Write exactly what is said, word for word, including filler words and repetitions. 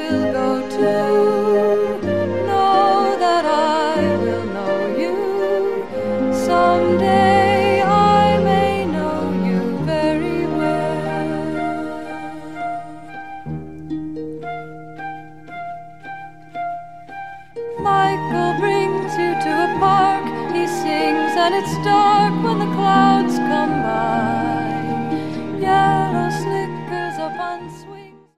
will go too. Know that I will know you. Someday I may know you very well. Michael brings you to a park. He sings and it's dark when the clouds come by. Yellow slickers up on